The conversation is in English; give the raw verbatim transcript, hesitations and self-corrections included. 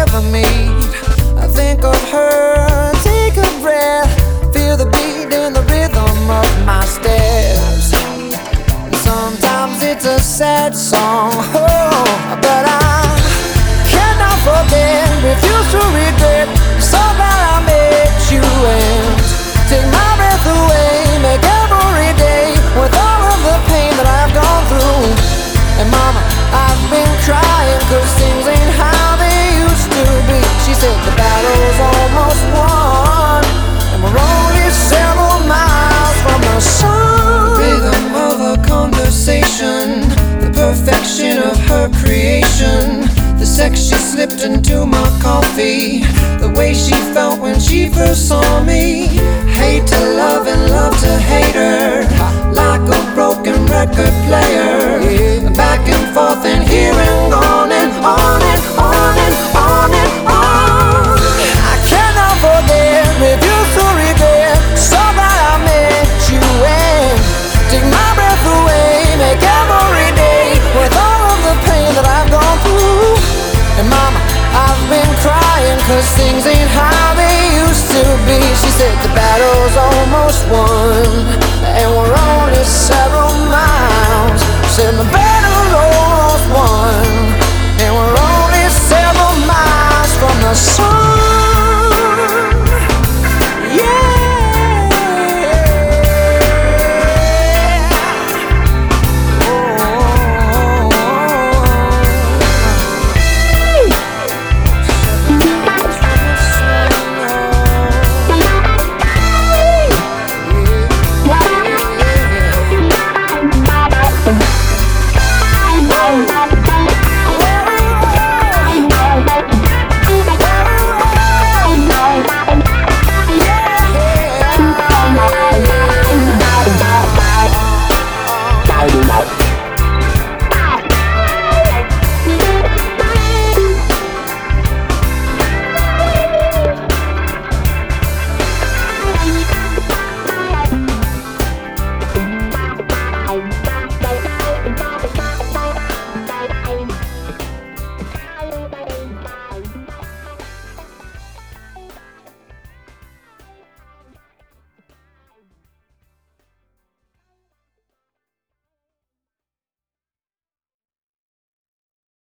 ever meet. I think of her, take a breath, feel the beat in the rhythm of my steps. Sometimes it's a sad song, oh, but I cannot forget, refuse to regret. So glad I met you and take my breath away, make every day with all of the pain that I've gone through. And mama, I've been crying cause things ain't how they used to be. She said the battle's almost won and we're only several miles from the sun. The rhythm of her conversation, the perfection of her creation, the sex she slipped into my coffee, the way she felt when she first saw me. Hate to love and love to hate her, like a broken record player, back and forth and here and on and on and on and on and on. I cannot forget, refuse to regret. So glad I met you and take my breath away, make every day with all of the pain that I've gone through. And mama, I've been crying cause things ain't how they used to be. She said the battle's almost won and we're only several miles. Said the battle's almost won and we're only several miles from the sun.